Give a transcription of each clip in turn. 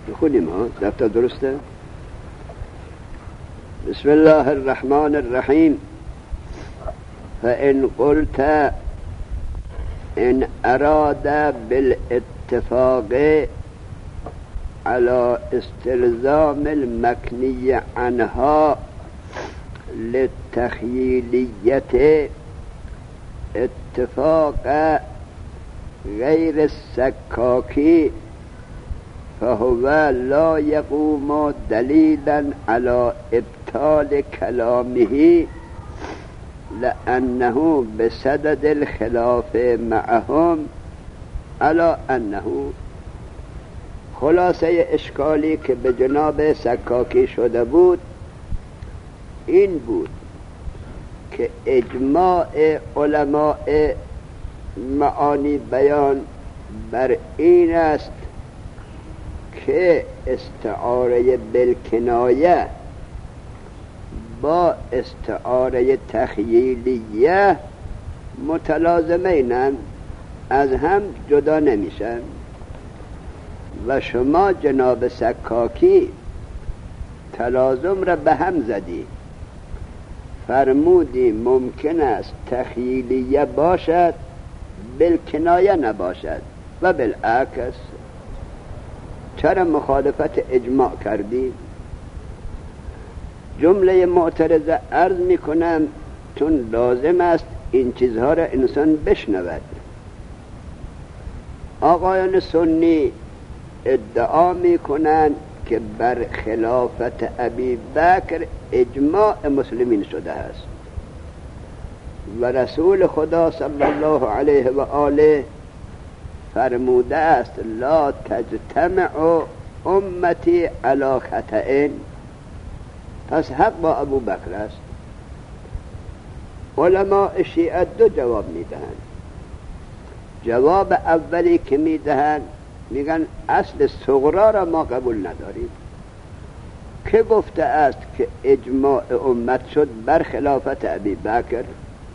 بخونیم دفتر درسته؟ بسم الله الرحمن الرحیم. فإن قلت إن أراد بالاتفاق على استلزام المكني عنها للتخييلية اتفاق غير السكاكي فهو لا يقوم دليلا على إبطال كلامه لأنه بسدد الخلاف معهم على أنه. خلاصه اشکالی که به جناب سکاکی شده بود این بود که اجماع علماء معانی بیان بر این است که استعاره بالکنایه با استعاره تخییلیه متلازمینند، از هم جدا نمیشن. و شما جناب سکاکی تلازم را به هم زدی، فرمودی ممکن است تخییلیه باشد بالکنایه نباشد و بالعکس. چرا مخالفت اجماع کردی؟ جمله معترضه عرض میکنم چون لازم است این چیزها را انسان بشنود. آقایان سنی ادعا میکنند که بر خلافت ابی بکر اجماع مسلمین شده است و رسول خدا صلی الله علیه و آله فرموده است لا تجتمع امتی علی خطئ. پس حق با ابو بکر است. علماء شیعه دو جواب میدهند. جواب اولی که میدهند میگن اصل صغرا را ما قبول نداریم. که گفته است که اجماع امت شد بر خلافت ابی بکر؟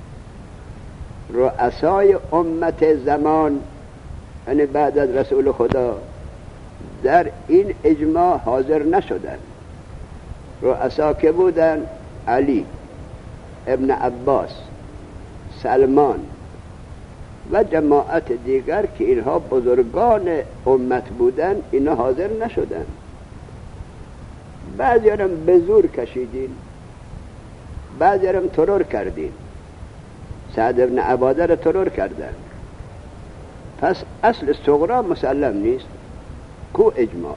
رؤسای امت زمان یعنی بعد از رسول خدا در این اجماع حاضر نشدند. رؤسا که بودن؟ علی ابن عباس، سلمان و جماعت دیگر که اینها بزرگان امت بودن، اینا حاضر نشدن. بعضی هم به زور کشیدین، بعضی هم ترور کردین. سعد ابن عباده را ترور کردن. پس اصل صغرا مسلم نیست، کو اجماع.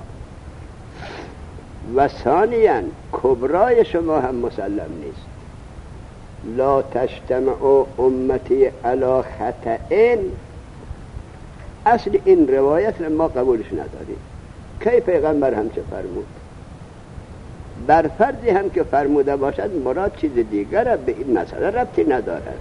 و ثانیاً کبرای شما هم مسلم نیست. لا تجتمع امتی علی خطئ. اصل این روایت را ما قبولش نداریم. کی پیغمبر هم چه فرمود؟ بر فرضی هم که فرموده باشد مراد چیز دیگر به این مسئله ربطی ندارد.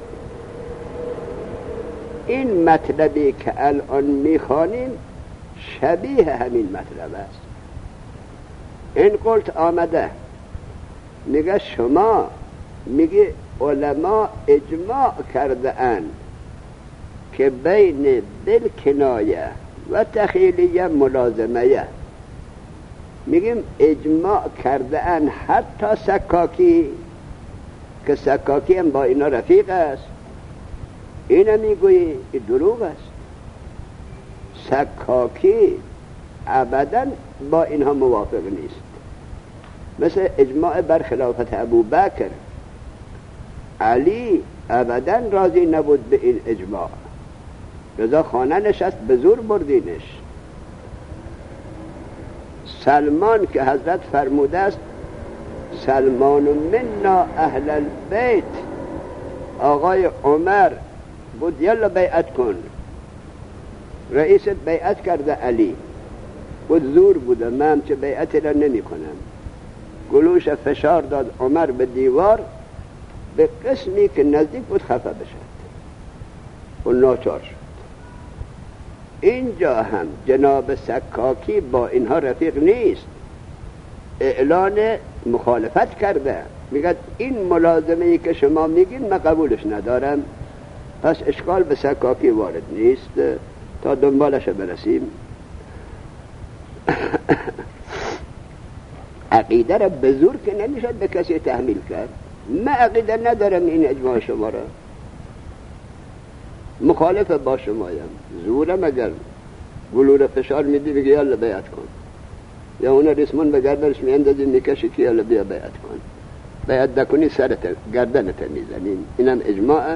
این مطلبی که الان میخوانیم شبیه همین مطلب است. این قلت آمده میگه شما میگه علما اجماع کرده اند که بین بالکنایه و تخیلیه ملازمه. میگیم اجماع کرده اند حتی سکاکی که سکاکی هم با اینا رفیق است. اینا میگویی این دروغ است. سکاکی ابدا با اینها موافق نیست. مثل اجماع بر خلافت ابو بکر، علی ابدا راضی نبود به این اجماع، رضا خانه نشست به زور بردینش. سلمان که حضرت فرموده است سلمان منا اهل البیت، آقای عمر بود یلا بیعت کن، رئیس بیعت کرده علی بود زور بوده، من چه بیعتی را نمی کنم. گلوش فشار داد عمر به دیوار به قسمی که نزدیک بود خفه بشد و ناچار شد. اینجا هم جناب سکاکی با اینها رفیق نیست، اعلان مخالفت کرده. میگه این ملازمه‌ای که شما میگین من قبولش ندارم. پس اشکال به سکاکی وارد نیست تا دنبالش برسیم. عقیده را به زور که نمیشد به کسی تحمیل کرد. من عقیده ندارم این اجماع شما را، مخالف با شمایم، زورم اگر گلوله فشار میدی بگی یالا بیعت کن، یا اون ریسمون به گردنش میاندازی میکشی که یالا بیا بیعت کن، بیعت نکنی سرت گردنت میزنیم. اینم اجماع.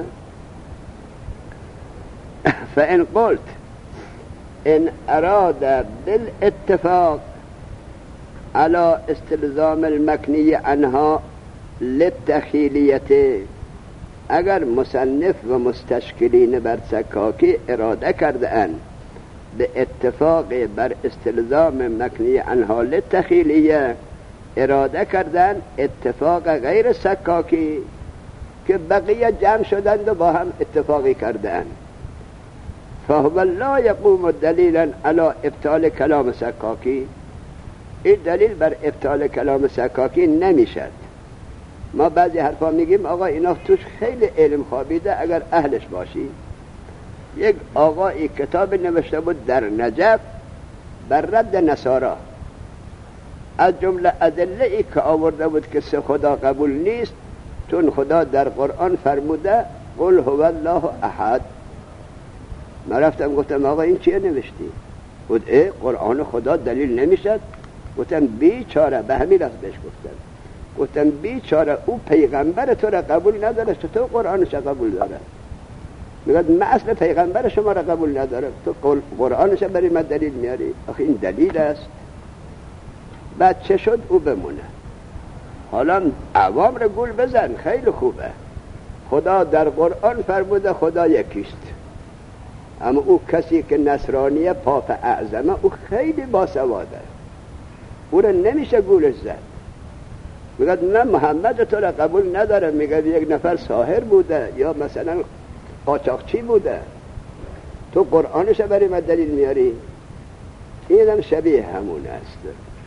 فإن قلت إن أراد بالاتفاق على استلزام المكني عنها للتخیلیت، اگر مصنف و مستشکلین بر سکاکی اراده کرده اند به اتفاق بر استلزام مکنی عنها للتخیلیه، اراده کردن اتفاق غیر سکاکی که بقیه جمع شدند و با هم اتفاقی کردند، فهو لا یقوم دلیلا علی ابطال کلام سکاکی، این دلیل بر ابطال کلام سکاکی نمیشد. ما بعضی حرفا میگیم آقا اینا توش خیلی علم خوابیده، اگر اهلش باشی. یک آقایی کتاب نوشته بود در نجف بر رد نصارا، از جمله ادله ای که آورده بود که سه خدا قبول نیست، چون خدا در قرآن فرموده قل هو الله احد. من رفتم گفتم آقا این چیه نوشتی؟ گفت قرآن خدا دلیل نمیشد. گفتم بیچاره، به همین راست بهش گفتم بیچاره، او پیغمبر تو را قبول نداره، تو قرآنش قبول داره. میگه من اصل پیغمبر شما را قبول ندارم، تو قرآنش برای من دلیل میاری؟ آخه این دلیل است. بعد چه شد؟ او بمونه. حالا عوام را گول بزن، خیلی خوبه. خدا در قرآن فرموده خدا یکیست، اما او کسی که نصرانیه پاپ اعظمه، او خیلی باسواده، او را نمیشه گولش زد. میگه من محمد تو را قبول ندارم، میگه یک نفر ساحر بوده یا مثلا قاچاقچی بوده، تو قرآنش برای من دلیل میاری؟ اینم شبیه همون است.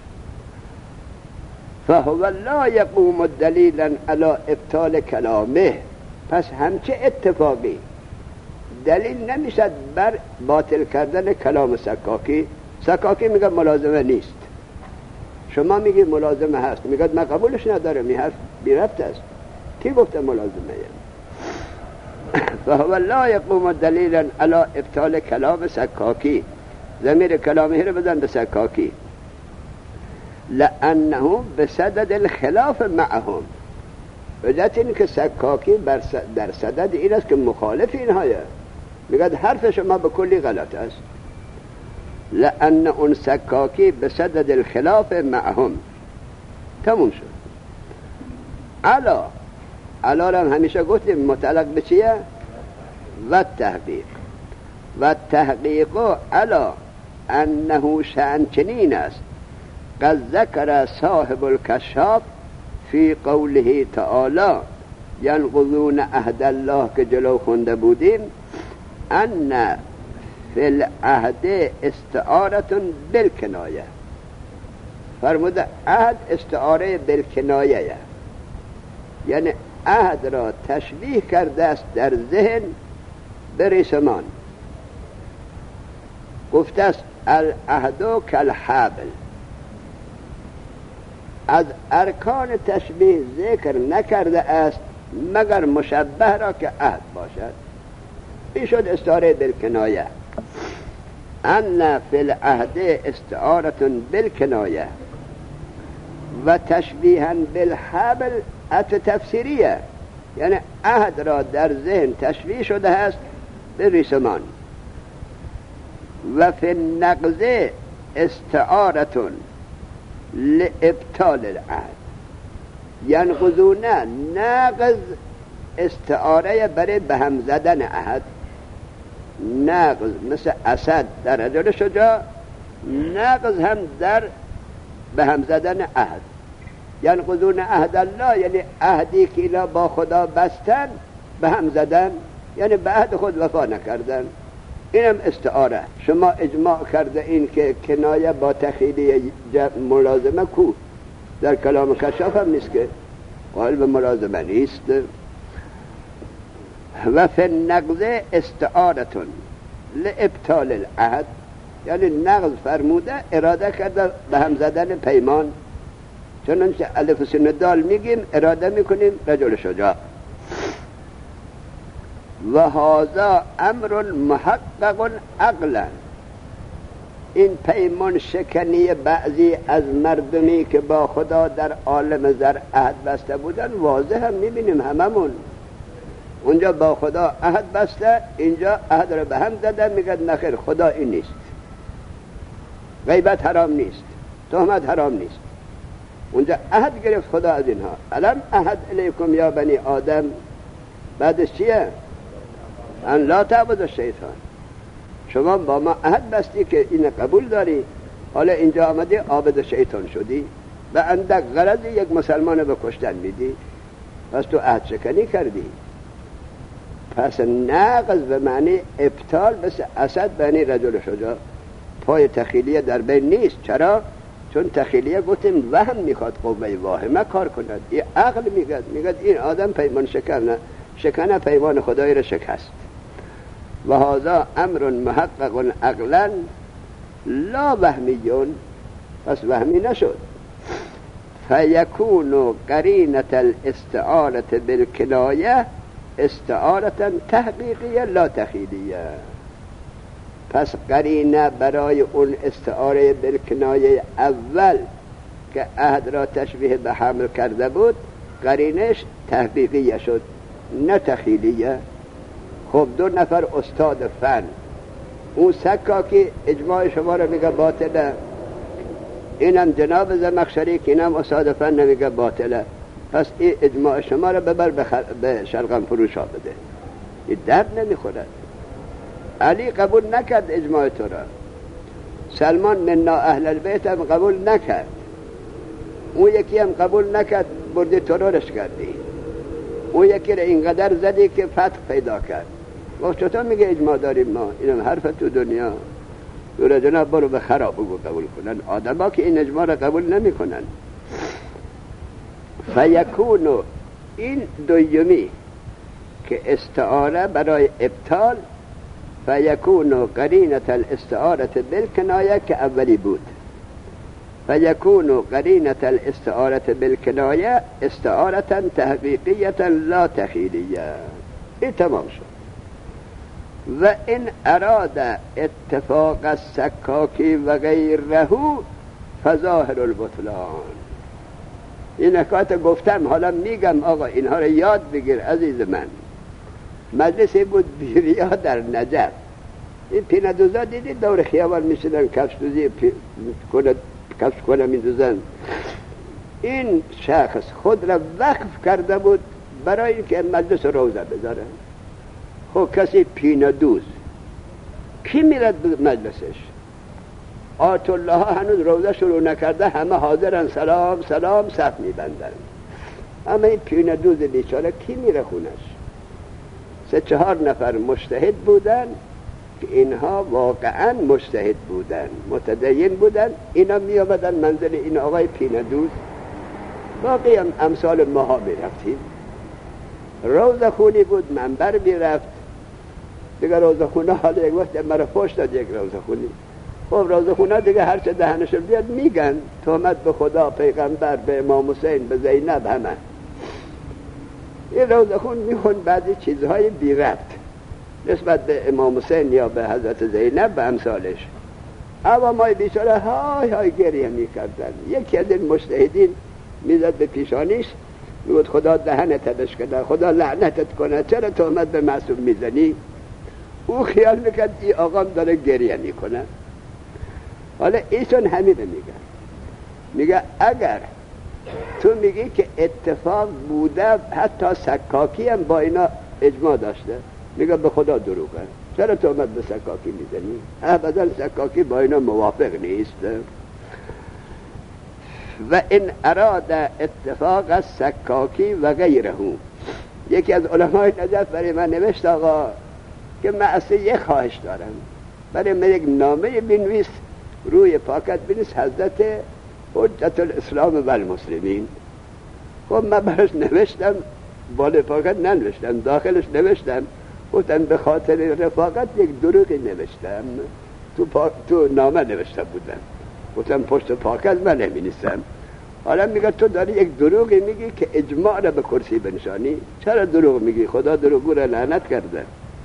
فهو لا یقوم دلیلا علی ابطال کلامه، پس همچه اتفاقی دلیل نمیشد بر باطل کردن کلام سکاکی. سکاکی میگه ملازمه نیست، شما میگی ملازمه هست، میگه من قبولش ندارم، این حرف بی ربط است. کی گفته ملازمه؟ فهو لا یقوم دلیلا علی ابطال کلام سکاکی، ضمیر کلامه رو بزن به سکاکی، لانه بصدد الخلاف معهم، وجهت این که سکاکی در صدد این است که مخالف اینهایه. میگه حرف شما به کلی غلط است، لأن اون سکاکی بصدد الخلاف معهم. تموم شد. علا را همیشه گفتیم متعلق به چیه؟ و تحقیق. و تحقیق علا انه شأن چنین است قد ذکر صاحب الکشاف فی قوله تعالی ینقضون عهد الله که جلو خونده بودیم، ان فی العهد استعاره بالکنایه. فرموده عهد استعاره بالکنایه، یعنی عهد را تشبیه کرده است در ذهن به ریسمان. گفته است العهد کالحبل. از ارکان تشبیه ذکر نکرده است مگر مشبه را که عهد باشد. این شد استعاره بالکنایه. ان فی العهد استعاره بالکنایه و تشبیها بالحبل تفسیریه، یعنی عهد را در ذهن تشبیه شده است به ریسمان. و فی النقض استعاره لابطال العهد، ینقضون نقض استعاره برای به هم زدن عهد. نقض مثل اسد در رجل شجاع، نقض هم در به هم زدن عهد. ینقضون عهد الله، یعنی عهدی که اینا با خدا بستن به هم زدن، یعنی به عهد خود وفا نکردن. اینم استعاره. شما اجماع کرده این که کنایه با تخیلی ملازمه کو در کلام کشاف هم نیست که قائل به ملازمه نیست. و فی النقض استعاره لابطال العهد، یعنی نقض فرموده اراده کرده به هم زدن پیمان، چنانچه الف و سین و دال میگیم اراده میکنیم رجل شجاع. و هذا امر محقق عقلا، این پیمان شکنی بعضی از مردمی که با خدا در عالم زر عهد بسته بودن واضح هم میبینیم هممون. اونجا با خدا عهد بسته، اینجا عهد رو به هم زده، میگه نخیر خدا این نیست، غیبت حرام نیست، تهمت حرام نیست. اونجا عهد گرفت خدا از اینها. الم عهد الیکم یا بنی آدم، بعدش چیه؟ ان لا تعبدوا الشیطان. شما با ما عهد بستی که این قبول داری، حالا اینجا آمدی عابد شیطان شدی و اندک غرض یک مسلمان به کشتن میدی، پس تو عهد شکنی کردی. پس نقض به معنی ابطال مثل اسد بنی رجل شجاع، پای تخیلیه در بین نیست. چرا؟ چون تخیلیه گفتیم وهم میخواد قوه واهمه کار کند. این عقل میگه این آدم پیمان شکنه پیمان خدای را شکست. و هذا امر محقق عقلا لا وهمیون، پس وهمی نشد. فیکون قرینة الاستعارة بالکنایه استعارة تحقیقیه لا تخیلیه. پس قرینه برای اون استعاره بالکنایه اول که عهد را تشبیه به حمل کرده بود، قرینش تحقیقیه شد نه تخیلیه. خب دو نفر استاد فن، اون سکاکی اجماع شما را میگه باطله، اینم جناب زمخشری که اینم استاد فن نمیگه باطله، پس این اجماع شما را ببر به شلغم فروشا بده. این درد نمیخورد. علی قبول نکرد اجماع تو را، سلمان منا اهل البیت هم قبول نکرد، اون یکی هم قبول نکرد، بردی ترورش کردی، اون یکی را اینقدر زدی که فتح پیدا کرد. وقت چطور میگه اجماع داریم ما؟ اینم حرف تو دنیا. دور جناب برو به خراب بگو قبول کنن. آدم ها که این اجماع را قبول نمی کنن. فیکونو، این دویمی که استعاره برای ابطال، فیکونو قرینة الاستعاره بالکنایه که اولی بود. فیکونو قرینة الاستعاره بالکنایه استعاره تحقیقیه لا تخیلیه. این تمام شد. و این اراد اتفاق السکاکی و غیره فظاهر البطلان. این نکات گفتم، حالا میگم آقا اینها رو یاد بگیر عزیز من. مجلسی بود بیریا در نجف، این پیندوزا دیدید دور خیابان میشدن کفش دوزی کفش کنه میدوزن. این شخص خود را وقف کرده بود برای اینکه مجلس روزه بذاره. خب کسی پیندوز کی میرد مجلسش؟ آیت الله ها هنوز روزه شروع نکرده، همه حاضرن سلام سلام صف میبندن. اما این پیندوز بیچاره کی میره خونش؟ 3-4 نفر مجتهد بودن که اینها واقعا مجتهد بودن، متدین بودن، اینا می آمدن منزل این آقای پیندوز. باقی هم امثال ماها می رفتیم. روزه خونی بود، منبر می رفت دیگه. روزه خونه حالا یک وقت مرا پشت داد یک روزه خونی. خب روزه خونه دیگه هرچه دهنشون بیاد میگن، تهمت به خدا، پیغمبر، به امام حسین، به زینب، همه. این روزه خون میخون بعضی چیزهای بی ربط نسبت به امام حسین یا به حضرت زینب به امثالش. عوامای بیچاره های های گریه میکردن. یکی از این مجتهدین میزد به پیشانیش، میگفت خدا دهنت بشکنه، خدا لعنتت کنه، چرا تهمت به معصوم میزنی؟ او خیال میکرد این آقام داره گریه میکنه. حالا ایشون همین میگه اگر تو میگی که اتفاق بوده، حتی سکاکی هم با اینا اجماع داشته، میگه به خدا دروغه، چرا تهمت به سکاکی میزنی؟ ابدا سکاکی با اینا موافق نیست. و این اراد اتفاق السکاکی و غیره. یکی از علمای نجف برای من نوشت آقا که من اصلا یک خواهش دارم، برای من یک نامه بنویس، روی پاکت بنویس حضرت حجت الاسلام و المسلمین. خب من برش نوشتم، بالا پاکت ننوشتم، داخلش نوشتم، گفتم به خاطر رفاقت یک دروغی نوشتم، تو نامه نوشته بودم، گفتم پشت پاکت من نمی نیستم. حالا میگه تو داری یک دروغی میگی که اجماع را به کرسی بنشانی. چرا دروغ میگی؟ خدا دروغگو را لعنت کرده.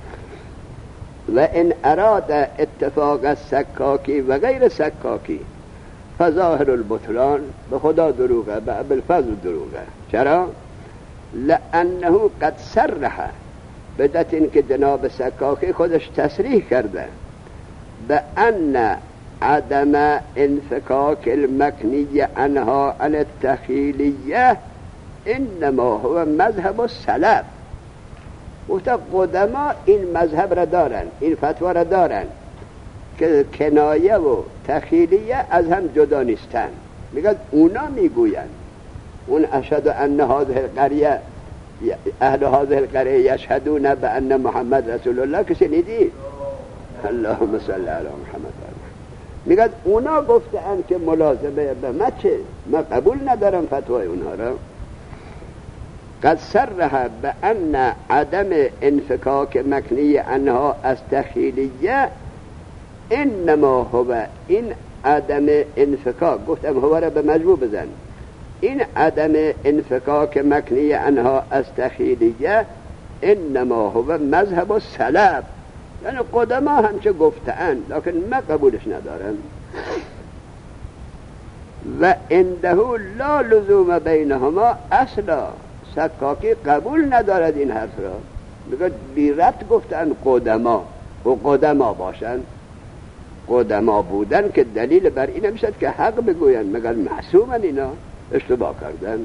و ان اراد اتفاق سکاکی و غیر سکاکی فظاهر البطلان، به خدا دروغه، به ابوالفضل دروغه. چرا؟ لانه قد صرح، بدت این که جناب سکاکی خودش تصریح کرده به ان عدم انفکاک المکنی عنها عن التخیلیه انما هو مذهب السلف. گفته قدما این مذهب را دارن، این فتوا را دارن که کنایه و تخیلیه از هم جدا نیستن. میگه اونا میگوین، اون اشهد ان هذه القریه اهل هذه القریه یشهدون بان محمد رسول الله، کسی ندید؟ اللهم صل علی محمد. میگه اونا گفتن که ملازمه به ما چه؟ ما قبول ندارم فتوای اونها را. قد صرح بأن عدم انفکاک مکنی عنها از تخیلیه انما هو، این عدم انفکاک، گفتم هو را به مجموع بزن، این عدم انفکاک مکنی عنها از تخیلیه انما هو مذهب السلف. یعنی قدما همچه گفتن لکن ما قبولش ندارم. و عنده لا لزوم بینهما اصلا، سکاکی قبول ندارد این حرف را. میگه بیرت گفتن قدما و قدما باشن، قدما بودن که دلیل بر این نمیشد که حق بگوین، مگر معصومن اینا اشتباه کردن.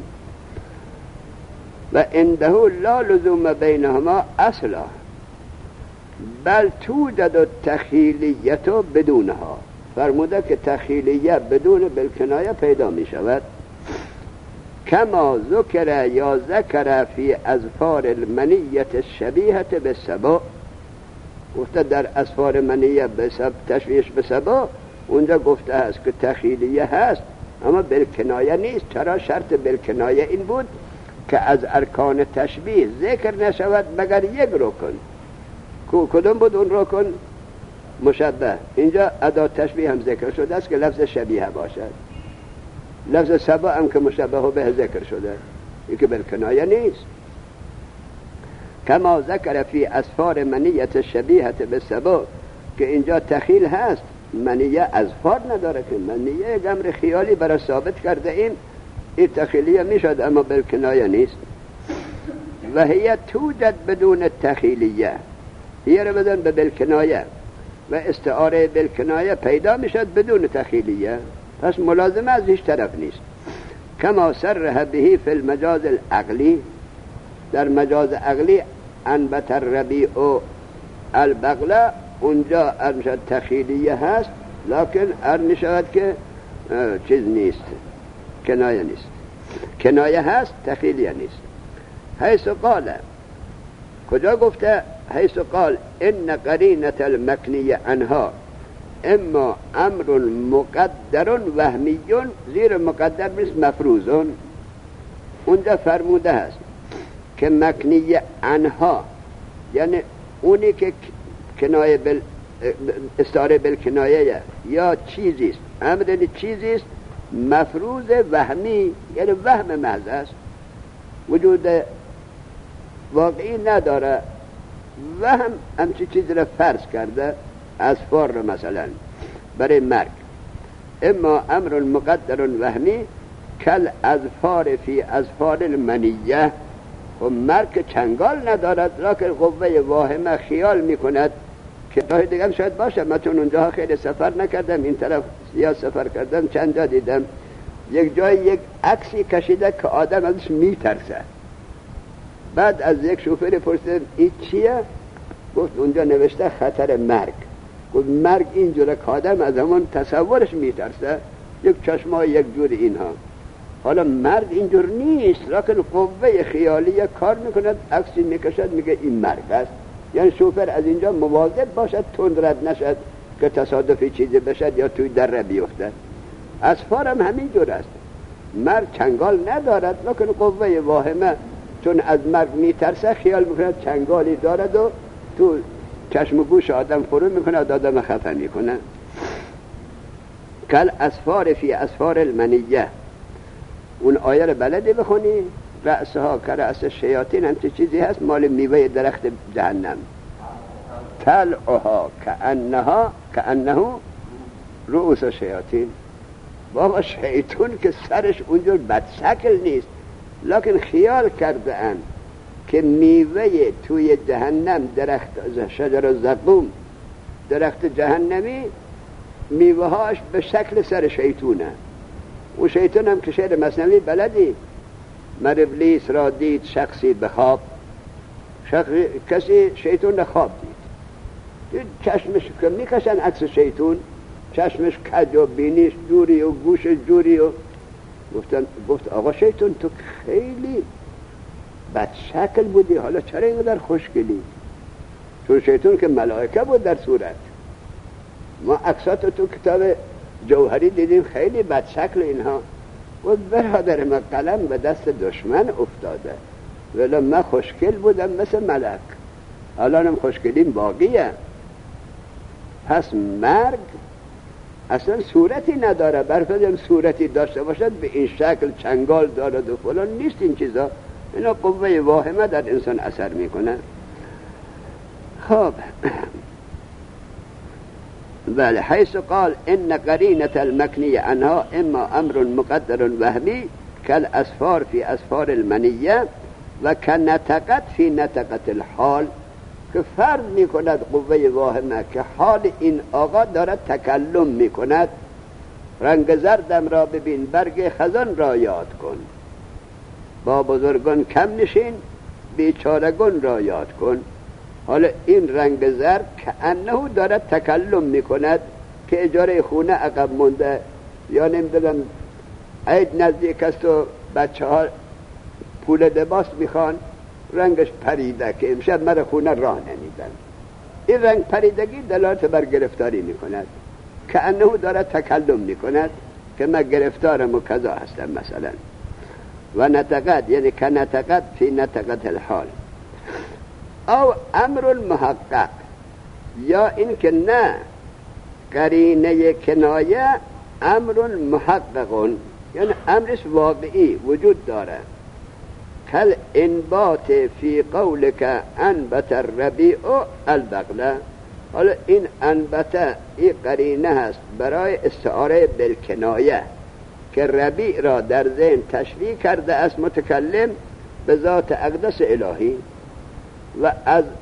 و عنده لا لزوم بینهما اصلا بل توجد التخیلیت بدونها، فرموده که تخیلیه بدون بالکنایه پیدا می شود. کما ذکر یا ذکر فی اظفار المنیت الشبیهة بالسبا، گفته در اظفار منیه تشبیهش به سبا اونجا گفته است که تخیلیه هست اما بالکنایه نیست. چرا؟ شرط بالکنایه این بود که از ارکان تشبیه ذکر نشود مگر یک رکن. کدوم بود اون رکن؟ مشبه. اینجا ادات تشبیه هم ذکر شده است که لفظ شبیه باشد، لفظ سبا هم که مشبه به ذکر شده، این که بالکنایه نیست. کما ذکر فی اظفار منیت شبیهة بالسبا، که اینجا تخیل هست، منیه اظفار نداره، که منیه امر خیالی برای ثابت کرده این تخیلیه میشد اما بالکنایه نیست. و هی توجد بدون تخیلیه، هی رو بدن به بالکنایه، و استعاره بالکنایه پیدا میشد بدون تخیلیه، پس ملازمه از هیچ طرف نیست. کما صرح به فی المجاز العقلی، در مجاز عقلی انبت الربیع البقله، اونجا ارمشد تخیلیه هست لکن ارمشد که چیز نیست، کنایه نیست، کنایه هست تخیلیه نیست. حیث قال، کجا گفته؟ حیث قال ان قرینة المکنی عنها اما امر مقدر وهمیون، زیر مقدر نیست مفروضون، اونجا فرموده هست که مکنی عنها یعنی اونی که کنایه استعاره بالکنایه یا چیزیست، امر چیزیست مفروض وهمی، یعنی وهم محض است، وجود واقعی نداره، وهم همچی چیز را فرض کرده، اظفار را مثلا برای مرگ. اما امر مقدر وهمی کل اظفار فی اظفار المنیه، و مرگ چنگال ندارد لکن قوه واهمه خیال میکند که راه دیگه شاید باشه. من چون اونجا خیلی سفر نکردم، این طرف زیاد سفر کردم، چند جا دیدم یک جای یک عکسی کشیده که آدم ازش میترسه. بعد از یک شوفر پرسیدم این چیه؟ گفت اونجا نوشته خطر مرگ. گفت مرگ اینجوره که آدم از همون تصورش میترسه، یک چشمای یک جور اینها. حالا مرگ اینجور نیست لکن قوه خیالیه کار میکند، عکسی میکشد میگه این مرگ است. یعنی شوفر از اینجا مواظب باشد تند رد نشد که تصادفی چیزی بشد یا توی دره بیفتد. اظفار هم همین جور است، مرگ چنگال ندارد لکن قوه واهمه چون از مرگ میترسه خیال میکند چنگالی دارد و تو چشم و گوش آدم فرو میکنه، آدم خفه میکنه. کل اظفار فی اظفار المنیه اون آیه رو بلدی بخونی؟ رأسها که رأس شیاطین هم چه چیزی هست مال میوه درخت جهنم، طلعها کأنه رؤوس شیاطین. بابا شیطون که سرش اونجور بدشکل نیست، لکن خیال کرده اند که میوه توی جهنم درخت شجر زقوم درخت جهنمی میوهاش به شکل سر شیطونه. و شیطان هم که شعر مثنوی بلدی، مر ابلیس را دید شخصی به خواب، کسی شیطون را خواب دید چشمش که میکشن عکس شیطون، چشمش کج و بینیش جوری و گوش جوری و گفت آقا شیطون تو خیلی بد شکل بودی، حالا چرا اینقدر خوشگلی؟ چون شیطون که ملائکه بود در صورت. ما عکساتو تو کتاب جوهری دیدیم خیلی بد شکل اینها. و برادر من قلم به دست دشمن افتاده، ولی من خوشگل بودم مثل ملک، الانم خوشگلیم باقیه. پس مرگ اصلا صورتی نداره، برفضل صورتی داشته باشد به این شکل چنگال دارد و فلان نیست. این چیزا اینا قوه واهمه در انسان اثر میکنه. خب بله، حیث قال ان قرینة المکنیه عنها اما امر مقدر وهمی کالاسفار فی اسفار المنیه و کنتقت فی نتقت الحال، که فرض میکند قوه واهمه که حال این آقا دارد تکلم میکند. رنگ زردم را ببین، برگ خزان را یاد کن، با بزرگان کم نشین، بیچارگان را یاد کن. حالا این رنگ زرد که انه دارد تکلم میکند که اجاره خونه عقب مونده، یا نمیدونم عید نزدیک است و بچه ها پول لباس میخوان، رنگش پریده که امشب مرا خونه راه نمیدن. این رنگ پریدگی دلالت بر گرفتاری میکند، که انه دارد تکلم میکند که من گرفتارم و کذا هستم مثلا. و نتقد یعنی که نتقد فی نتقت الحال او امر محقق، یا این که نه قرینه کنایه امر محقق، یعنی امرش واقعی وجود داره. کل انبات فی قولک انبت الربیع البقله. حالا این انبت این قرینه هست برای استعاره بالکنایه که ربیع را در ذهن تشریح کرده است متکلم به ذات اقدس الهی و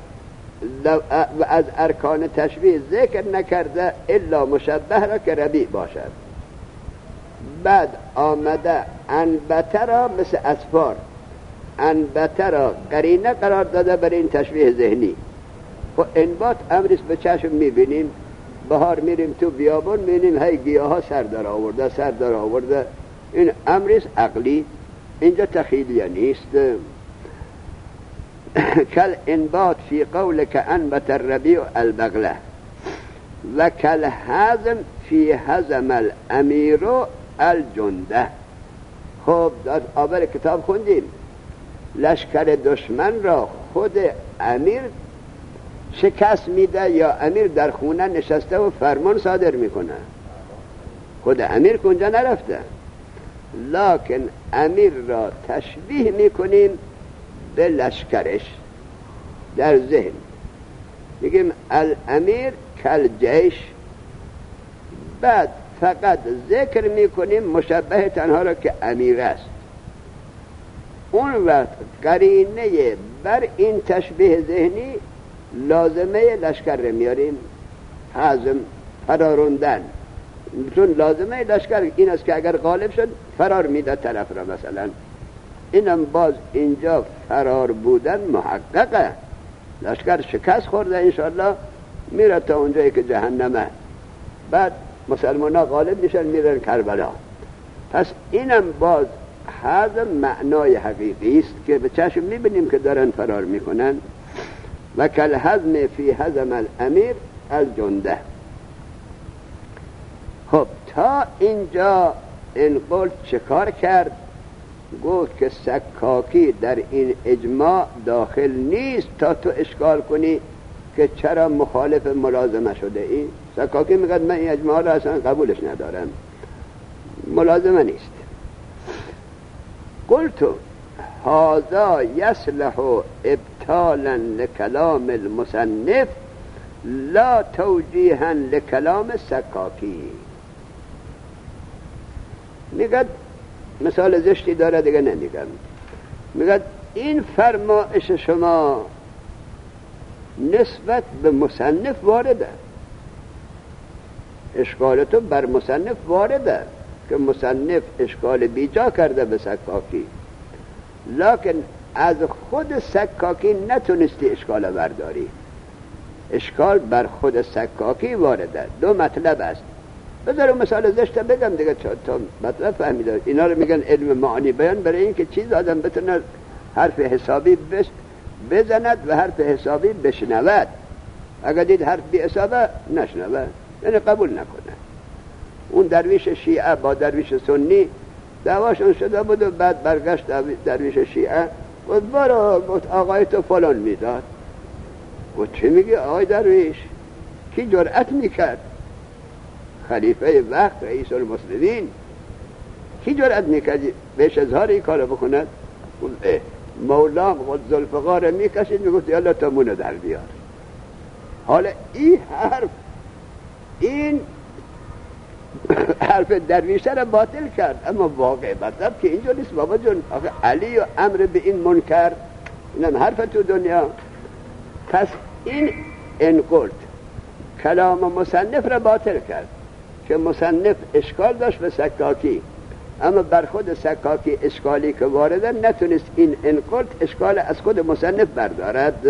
از ارکان تشبیه ذکر نکرده الا مشبه را که ربیع باشد. بعد آمده انبته را مثل اسفار، انبته را قرینه قرار داده برای این تشبیه ذهنی. و انبات امریست به چشم میبینیم، بهار میریم تو بیابون میبینیم هی گیاه ها سر در آورده، این امریست عقلی، اینجا تخیلیه نیست. کل انبات فی قول که انبت الربیع البغله و کل هزم فی هزم الامیر الجنده. خب در آخر کتاب خوندیم لشکر دشمن را خود امیر شکست میده یا امیر در خونه نشسته و فرمان صادر میکنه. خود امیر کنجا نرفته، لکن امیر را تشبیه میکنیم به لشکرش در ذهن، میگیم الامیر کل جیش. بعد فقط ذکر میکنیم مشبه تنها را که امیر است. اون وقت قرینه بر این تشبیه ذهنی لازمه لشکر رو میاریم، حزم فراروندن. چون لازمه لشکر این است که اگر غالب شد فرار میده طرف را مثلا. اینم باز اینجا فرار بودن محققه، لشکر شکست خورده انشاءالله میره تا اونجایی که جهنمه، بعد مسلمان ها غالب میشن میرن کربلا. پس اینم باز هذا معنای حقیقی است که به چشم میبینیم که دارن فرار میکنن. و کل هزم فی هزم الامیر الجنده. خب تا اینجا این قول چه کار کرد؟ گفت که سکاکی در این اجماع داخل نیست تا تو اشکال کنی که چرا مخالف ملازمه شده ای. سکاکی میگه من این اجماع را اصلا قبولش ندارم، ملازمه نیست. قلت هذا يصلح ابطالا لكلام المصنف لا توجیها لکلام سکاکی. میگه مثال زشتی داره دیگه نمیگم. میگه این فرمایش شما نسبت به مصنف وارده، اشکال تو بر مصنف وارده که مصنف اشکال بیجا کرده به سکاکی، لکن از خود سکاکی نتونستی اشکال برداری. اشکال بر خود سکاکی وارده. دو مطلب است. بذارم مثال زشت بگم دیگه تا مطلب فهمیده. اینا رو میگن علم معانی بیان، برای اینکه چیز آدم بتونه حرف حسابی بزند و حرف حسابی بشنود. اگر دید حرف بی حسابه نشنود، یعنی قبول نکنه. اون درویش شیعه با درویش سنی دعواشون شده بود و بعد برگشت درویش شیعه گفت برو، گفت آقای تو فلان میداد. گفت چی میگی آقای درویش؟ کی جرأت میکرد؟ خلیفه وقت رئیس المسلمین کی جرأت میکرد بهش اظهار این کارو بکند؟ گفت مولام خود ذوالفقار میکشید میگفت یالا تمونه در بیار. حالا این حرف درویشه را باطل کرد، اما واقع مطلب که اینجا نیست بابا جون. آخه علی و امر به این منکر اینم حرف تو دنیا. پس این انقلت کلام مصنف را باطل کرد که مصنف اشکال داشت به سکاکی، اما بر خود سکاکی اشکالی که وارده نتونست این انقلت اشکال از خود مصنف بردارد.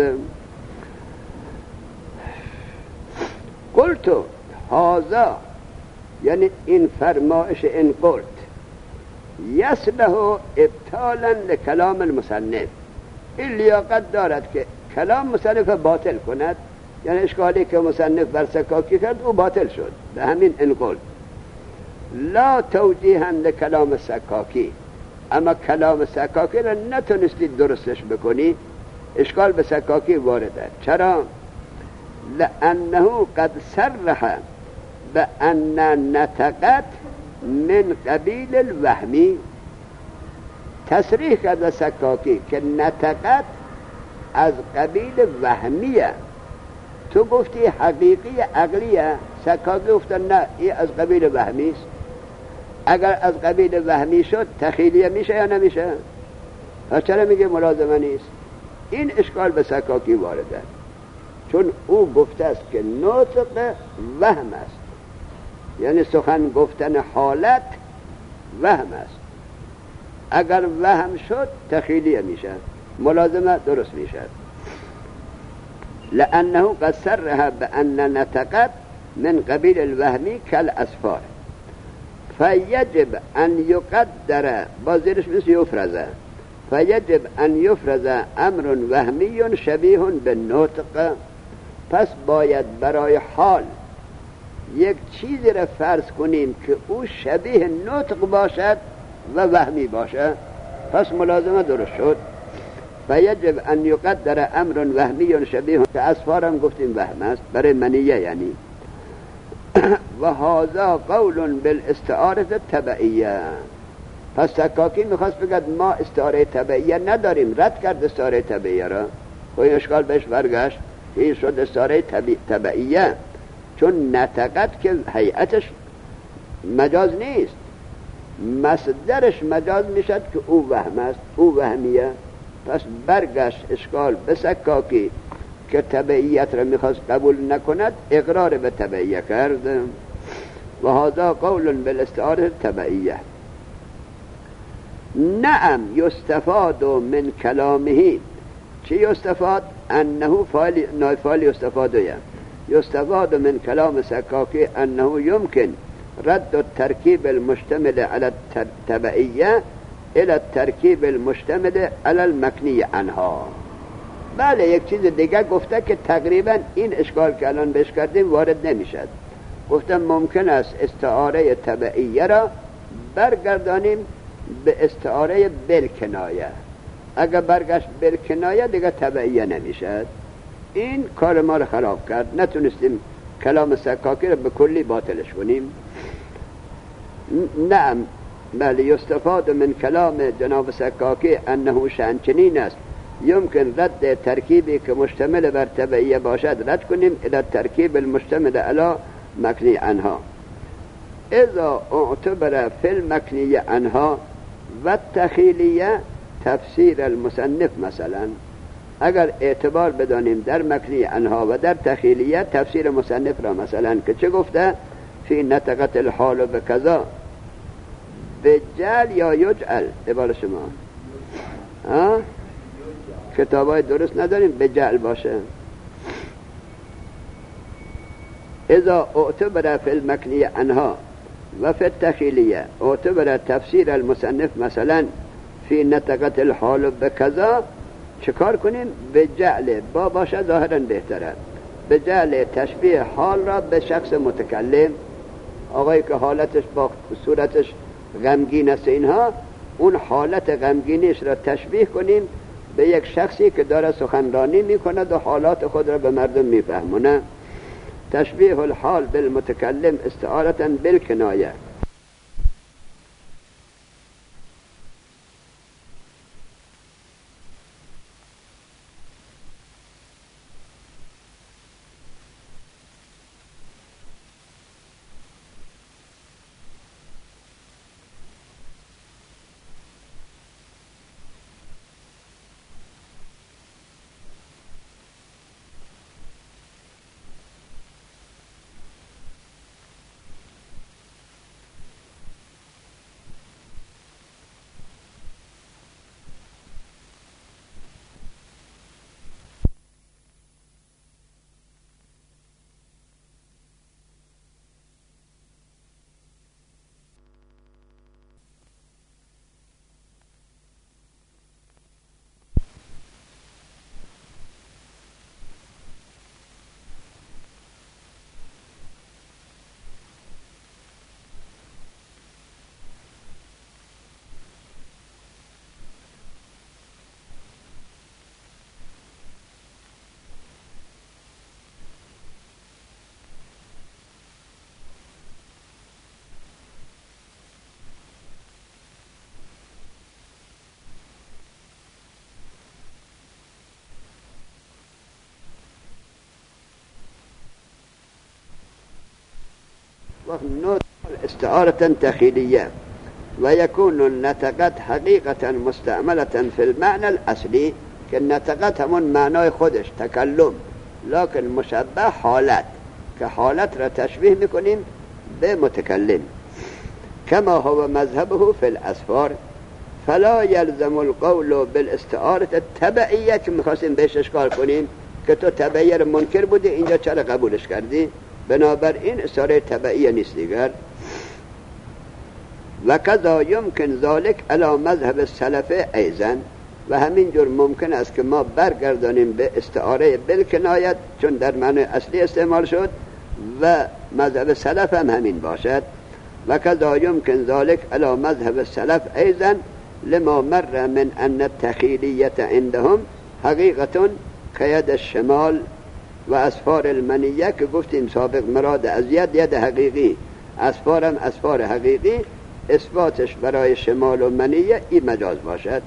قلتو هذا یعنی این فرمایش انقلت یصلح ابطالا لکلام المصنف، این لیاقت دارد که کلام مصنف باطل کند، یعنی اشکالی که مصنف بر سکاکی کرد او باطل شد به همین انقلت. لا توجیها لکلام سکاکی، اما کلام سکاکی را نتونستی درستش بکنی، اشکال به سکاکی وارده. چرا؟ لأنه قد صرح بأن نطقت من قبیل الوهمی. تصریح کرده سکاکی که نطقت از قبیل وهمیه. تو گفتی حقیقی عقلیه، سکاکی گفته نه این از قبیل وهمی است. اگر از قبیل وهمی شد تخیلیه میشه یا نمیشه؟ چرا میگه ملازمه نیست؟ این اشکال به سکاکی وارده، چون او گفته است که نطق وهم است، یعنی سخن گفتن حالت وهم است. اگر وهم شد تخیلیه میشه، ملازمه درست میشه. لأنه قد صرح بأن نطقت من قبیل الوهمی كالأسفار فيجب أن يقدر بازیرش مثل یفرزه، فيجب أن يفرز امر وهمی شبیه بالنطق. پس باید برای حال یک چیزی را فرض کنیم که او شبیه نطق باشد و وهمی باشد، پس ملازمه درست شد. فیجب ان یقدر امر وهمی شبیه، که اسفار هم گفتیم وهم است برای منیه یعنی. و هذا قول بالاستعاره تبعیه. پس سکاکی میخواست بگد ما استعاره تبعیه نداریم، رد کرد استعاره تبعیه را. و این اشکال بهش برگشت، این شد استعاره تبعیه، چون نطقت که هیئتش مجاز نیست، مصدرش مجاز میشد که او وهم است، او وهمیه. پس برگشت اشکال به سکاکی که تبعیت را میخواست قبول نکند، اقرار به تبعیه کرد. و هذا قول بالاستعاره تبعیه. نعم یستفاد من کلامه. چی یستفاد؟ انه فعل یستفاد يستفاد من كلام سكاكي أنه يمكن رد التركيب المشتمل على التبعية إلى التركيب المشتمل على المكني عنها. بله یک چیز دیگه گفته که تقریبا این اشکال که الان بهش کردیم وارد نمیشد. گفتم ممکن است استعاره تبعیه را برگردانیم به استعاره بالکنایه. اگر برگشت بالکنایه دیگه تبعیه نمیشد. این کار ما رو خراب کرد، نتونستیم کلام سکاکی رو به کلی باطلش کنیم. نعم بل یستفاد من کلام جناب سکاکی انه شأن چنین است یمکن رد ترکیبی که مشتمل بر تبعیه باشد رد کنیم الى ترکیب المشتمل علی مکنی عنها اذا اعتبر فی المکنی عنها و تخیلیه تفسیر المصنف. مثلا اگر اعتبار بدانیم در مکنی عنها و در تخیلیه تفسیر مصنف را، مثلا که چه گفته فی نطقت الحال و کذا بجعل یا یجعل عبارت شما کتابای درست نداریم بجعل باشه. اذا اعتبر فی المکنی عنها و فی التخیلیه اعتبر تفسیر المصنف مثلا فی نطقت الحال بکذا چکار کنیم؟ بجعل با باشه ظاهرا بهتره، بجعل تشبیه حال را به شخص متکلم، آقایی که حالتش با صورتش غمگین است اینها، اون حالت غمگینیش را تشبیه کنیم به یک شخصی که داره سخنرانی میکند و حالات خود را به مردم میفهمونه. تشبیه الحال بالمتکلم استعارة بالکنایه. نوع استعارة تخيلية ويكون النطقات حقيقة مستعملة في المعنى الأصلي كالنطقات همون معنای خودش تکلم، لكن مشبه حالت که حالت را تشبیه میکنیم به متکلم. كما هو مذهبه في الأسفار فلا يلزم القول بالاستعارة التبعية که میخواستیم بهش اشکال کنیم که تو تبعیه رو منکر بودی اینجا چرا قبولش کردی، بنابراین استعاره تبعیه نیست دیگر. و کذا یمکن ذلك علی مذهب السلف ایضا، و همین جور ممکن است که ما برگردانیم به استعاره بالکنایت چون در معنی اصلی استعمال شد و مذهب سلف هم همین باشد. و کذا یمکن ذلك علی مذهب السلف ایضا لما مر من ان التخیلیة عندهم حقیقة کید الشمال و اسفار المنیه که گفتیم سابق مراد از ید حقیقی، اسفارم اسفار حقیقی، اثباتش برای شمال و منیه این مجاز باشد.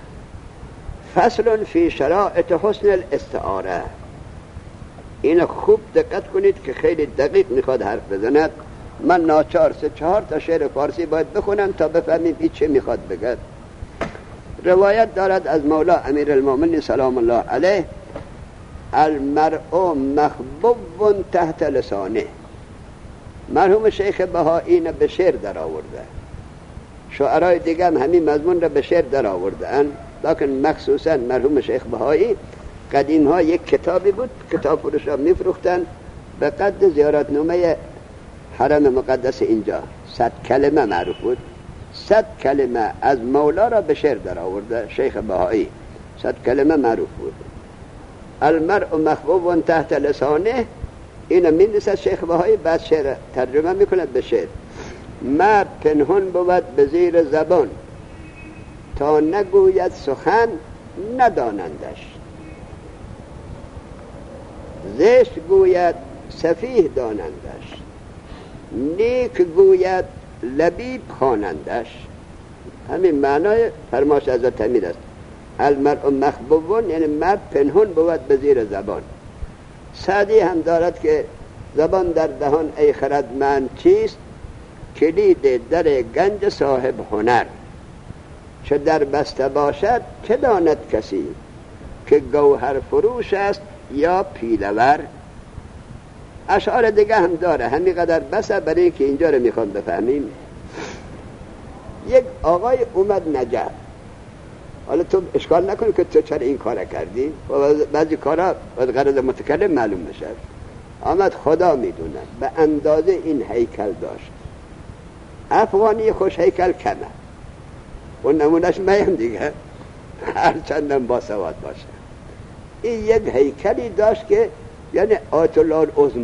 فصل فی شرائط حسن الاستعاره. این خوب دقت کنید که خیلی دقیق میخواد حرف بزند. من ناچار 3-4 تا شعر فارسی باید بخونم تا بفهمیم این چه میخواد بگد. روایت دارد از مولا امیر المؤمنین سلام الله علیه المرء مخبوب تحت لسانه. مرحوم شیخ بهایی اینو به شعر در آورده، شعرای دیگه هم همین مضمون را به شعر در آورده اند، لکن مخصوصا مرحوم شیخ بهایی قدیم ها یک کتابی بود، کتاب فروش را میفروختن به قد زیارتنامه حرم مقدس اینجا 100 کلمه معروف بود. 100 کلمه از مولا را به شعر در آورده شیخ بهایی، 100 کلمه معروف بود. المرء مخبوب تحت لسانه، اینو می‌نویسد شیخ بهایی، بعد شعر ترجمه میکند به شعر. مرد پنهان بود به زیر زبان تا نگوید سخن ندانندش، زشت گوید سفیه دانندش، نیک گوید لبیب خوانندش. همین معنای فرمایش حضرت امیر است. المرء مخبوون، یعنی مرد پنهون بود به زیر زبان. سعدی هم دارد که زبان در دهان ای خردمند چیست، کلید در گنج صاحب هنر. چه در بسته باشد چه داند کسی، که گوهر فروش است یا پیلور. اشعار دیگه هم داره، همین قدر بسه برای اینکه اینجا رو میخوام بفهمیم. یک آقای اومد نجف. حالا تو اشکال نکنی که تو چرا این کار کردی، و بعضی کارا باید غرض متکلم معلوم بشه. آمد خدا میدونه به اندازه این هیکل داشت. افغانی خوش هیکل کمه، و نمونش میم دیگه، هرچندم باسواد باشه. این یک هیکلی داشت که یعنی آیت الله العظمی،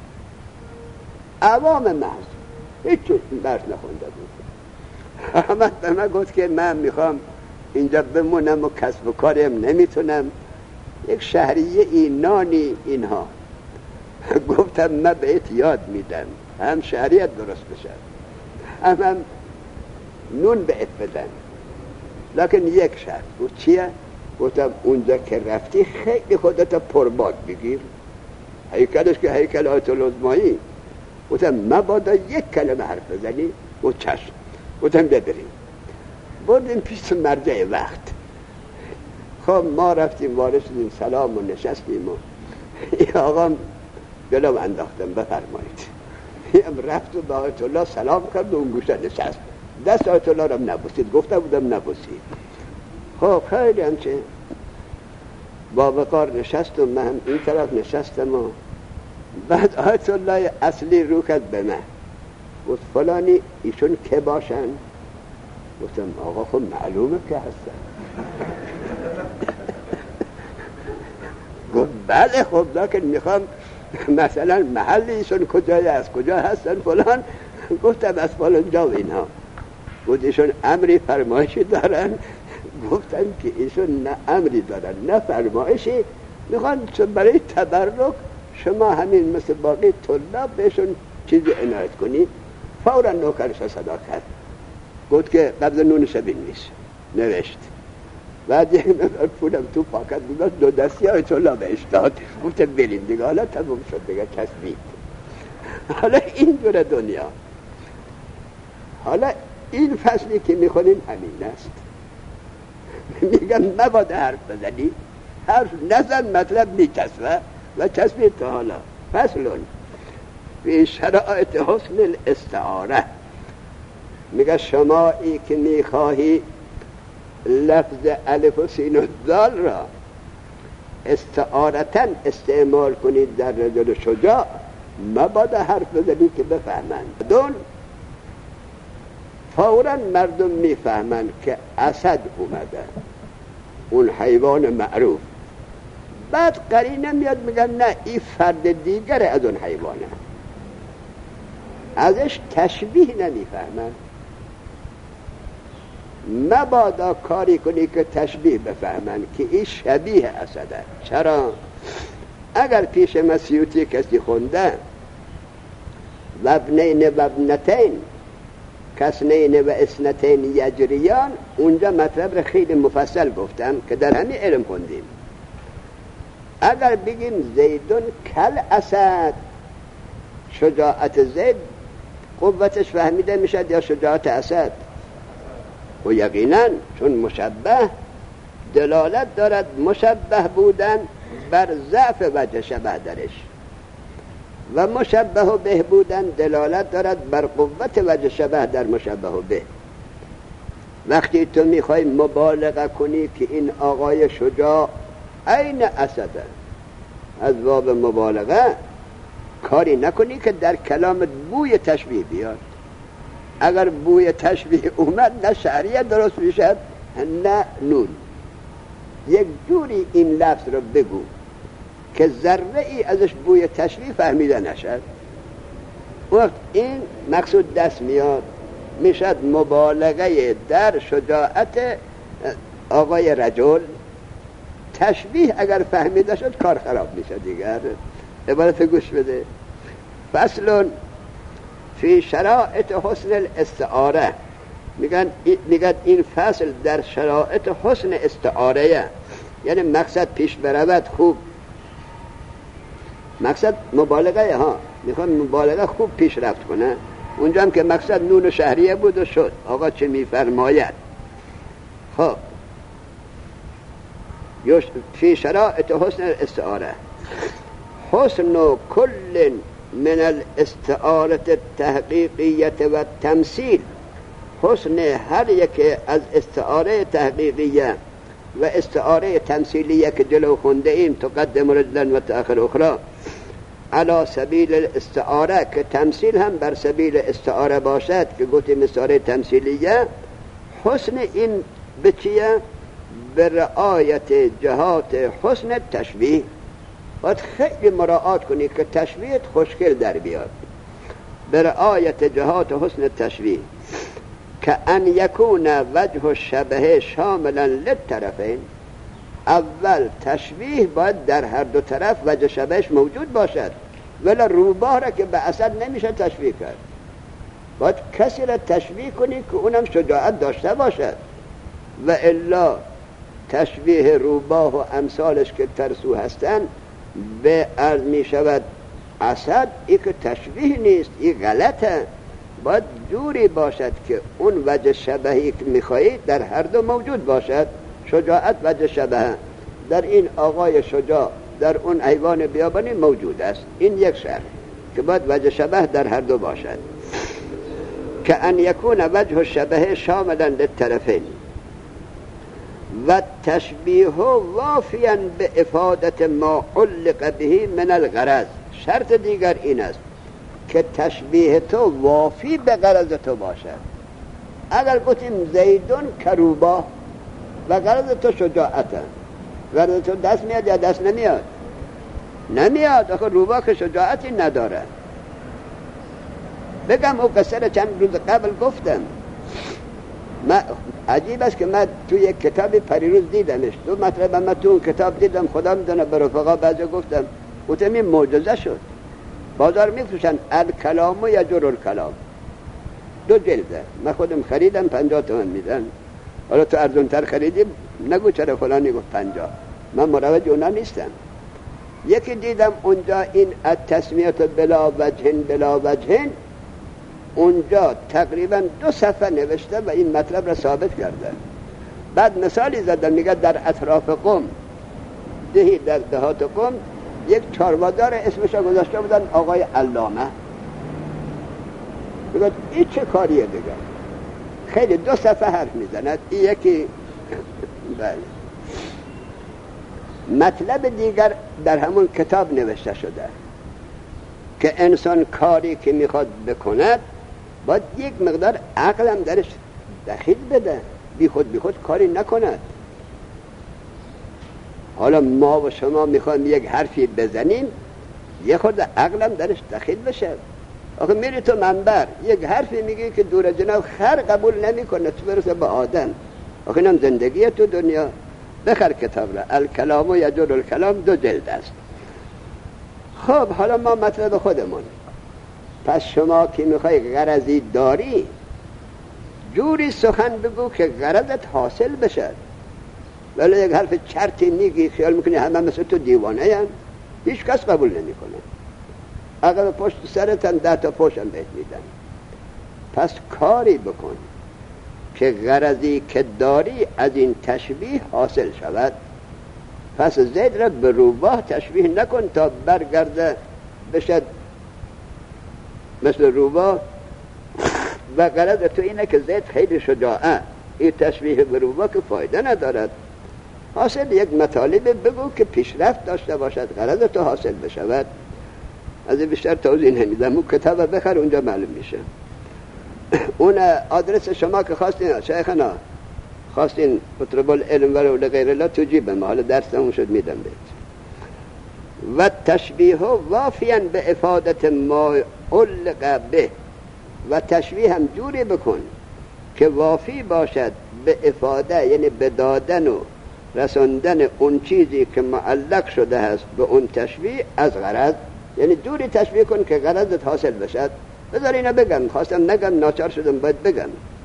عوام محض هیچ درس نخونده بود. آمد به من گفت که من میخوام اینجا بمونم و کسب و کاریم نمیتونم، یک شهریه این نانی اینها. گفتم من بهت یاد میدم هم شهریت درست بشه هم نون بهت بدن، لکن یک شرط. گفت چیه؟ گفتم اونجا که رفتی خیلی خودت پرباد بگیر، هیکلش که هیکل آیت الله العظمی. گفتم مبادا یک کلمه حرف بزنی. گفت چشم. گفتم ببریم. بردیم پیش مرجع وقت. خب ما رفتیم وارد شدیم، سلام و نشستیم و این آقا جلو انداختم بفرمایید. رفت و به آیت الله سلام کرد و اون گوشه نشست، دست آیت الله رو نبوسید. گفته بودم نبوسید. خب خیلی همچه با وقار نشست و من هم این طرف نشستم و بعد آیت الله اصلی رو کرد به من. گفت فلانی ایشون که باشن؟ گفتم آقا خب معلومه که هستن. گفت بله خب لکن میخوام مثلا محل ایشون کجای از کجا هستن فلان. گفتم از فلان جا و اینها. گفت ایشون امری فرمایشی دارن؟ گفتم که ایشون نه امری دارن نه فرمایشی، میخوان برای تبرک شما همین مثل باقی طلاب بهشون چیزی عنایت کنی. فورا نوکرش صدا کرد. گفت که قبض نونش بنویس. نوشت. بعد یک مقدار پولم تو پاکت بود، دو دستی آیت الله بهش داد. گفتم بریم دیگه، حالا تموم شد دیگه، چسبید. حالا این دور دنیا. حالا این فصلی که میخونیم همین است. میگن نباید حرف بزنی، حرف نزن، مطلب میچسبه و چسبید تا حالا. فصلون فی شرایط حسن الاستعاره. میگه شمایی که میخواهی لفظ الف و سین و دال را استعارتاً استعمال کنید در رجل شجاع، مبادا حرف بزنی که بفهمند. دون فوراً مردم میفهمند که اسد اومده، اون حیوان معروف. بعد قرینه میاد میگن نه این فرد دیگره از اون حیوانه، ازش تشبیه نمیفهمند. مبادا کاری کنی که تشبیه بفهمند که این شبیه اسده. چرا؟ اگر پیش مسیوطی کسی خونده وابنین وابنتین کسنین و اسنتین یجریان، اونجا مطلب را خیلی مفصل گفتم که در همین علم خوندیم. اگر بگیم زیدون کل اسد، شجاعت زید قوتش فهمیده میشد یا شجاعت اسد؟ و یقینا چون مشبه دلالت دارد مشبه بودن بر ضعف وجه شبه درش، و مشبه و به بودن دلالت دارد بر قوت وجه شبه در مشبه و به. وقتی تو میخوای مبالغه کنی که این آقای شجاع عین اسده، از باب مبالغه کاری نکنی که در کلامت بوی تشبیه بیاد. اگر بوی تشبیه اومد نه شعریه درست میشد نه نون. یک جوری این لفظ رو بگو که ذره ای ازش بوی تشبیه فهمیده نشد. وقت این مقصود دست میاد، میشد مبالغه در شجاعت آقای رجل. تشبیه اگر فهمیده شد کار خراب میشه دیگر. عبارت گوش بده. فصل فی شرایط حسن الاستعاره. میگن این فصل در شرایط حسن استعاره، یعنی مقصد پیش برود خوب، مقصد مبالغه ها، میخوان مبالغه خوب پیش رفت کنه. اونجا هم که مقصد نون شهریه بود و شد. آقا چه میفرماید؟ خب فی شرایط حسن استعاره حسن کل من الاستعاره التحقیقیه و تمثیل، حسن هر یک از استعاره تحقیقیه و استعاره تمثیلیه که جلو خونده ایم تقدم رجلا و تأخر اخرى علی سبیل الاستعاره، که تمثیل هم بر سبیل استعاره باشد که گفتیم استعاره تمثیلیه. حسن این به چیه؟ به رعایت جهات حسن تشبیه. باید خیلی مراعات کنی که تشبیهت خوشگل در بیاد. به رعایت جهات حسن تشبیه که ان یکون وجه الشبه شاملا للطرفین، اول تشبیه باید در هر دو طرف وجه شبهش موجود باشد، ولی روباه را که به اصل نمیشه تشبیه کرد. باید کسی را تشبیه کنی که اونم شجاعت داشته باشد، و الا تشبیه روباه و امثالش که ترسو هستن به عرض می شود اسد، این که تشبیه نیست، این غلطه. باید جوری باشد که اون وجه شبهی که میخواهید در هر دو موجود باشد. شجاعت وجه شبه در این آقای شجاع در اون حیوان بیابانی موجود است. این یک شرط که باید وجه شبه در هر دو باشد. که ان یکون وجه الشبه شاملا للطرفین و تشبیه وافیا به افادت ما علق به من الغرض. شرط دیگر این است که تشبیه تو وافی به غرض تو باشد. اگر گفتیم زیدون کروبا و غرض تو شجاعته، غرض تو دست میاد یا دست نمیاد؟ نمیاد. آخه روبا که شجاعتی نداره. بگم او قصه را چند روز قبل گفتم. عجیب است که من تو یک کتابی پریروز دیدمش، دو مطلب من تو اون کتاب دیدم، خدا میدونه به رفقا بعضی گفتم، گفتم این معجزه شد. بازار میفروشن الکلام و یجر الکلام، دو جلده. من خودم خریدم 50 تومن میدن. حالا تو ارزونتر خریدیم نگو چرا فلانی گفت 50. من مروج اونا نیستم. یکی دیدم اونجا این التسمیه بلا وجهن بلا وجهن، اونجا تقریبا 2 صفحه نوشته و این مطلب را ثابت کرده. بعد مثالی زدن، میگه در اطراف قم، دهی در دهات قم یک چاربازار اسمش را گذاشته بودن آقای علامه. میگه این چه کاریه دیگه؟ خیلی 2 صفحه حرف میزند. این یکی بله. مطلب دیگر در همون کتاب نوشته شده که انسان کاری که میخواد بکند باید یک مقدار عقلم درش دخیل بده، بی خود کاری نکند. حالا ما و شما میخوایم یک حرفی بزنیم، یه خورده عقلم درش دخیل بشه. آخه میری تو منبر یک حرفی میگی که دور جناب خر قبول نمیکنه، تو برسه به آدم. آخه اینم زندگیه تو دنیا. بخر کتاب را، الکلام و یجر الکلام، 2 جلد است. خب حالا ما مطلب خودمون. پس شما که میخوای غرضی داری، جوری سخن بگو که غرضت حاصل بشه. ولی یک حرف چرتی میگی خیال میکنی همه مثل تو دیوانه هن، هیچ کس قبول نمیکنه. اگر پشت سرت هم 10 تا پشت هم بهت میدن. پس کاری بکن که غرضی که داری از این تشبیه حاصل شود. پس زید را به روباه تشبیه نکن تا برگرده بشد مثل روباه. و غرض تو اینه که زید خیلی شجاعه، این تشبیه به روباه که فایده ندارد. حاصل یک مطالب بگو که پیشرفت داشته باشد، غرض تو حاصل بشود. از این بیشتر توضیح نمیدم. اون کتاب بخر، اونجا معلوم میشه. اون آدرس شما که خواستین شیخنا خواستین اطلب العلم ولو لغیر الله تو جیبم، حالا درس تموم شد میدم بهت. و تشبیه وافیا به افادت ما علق به، و تشبیه هم جوری بکن که وافی باشد به افاده، یعنی به دادن و رساندن اون چیزی که معلق شده است به اون تشبیه از غرض. یعنی جوری تشبیه کن که غرضت حاصل بشد. بذار اینو بگم، خواستم نگم ناچار شدم باید بگم.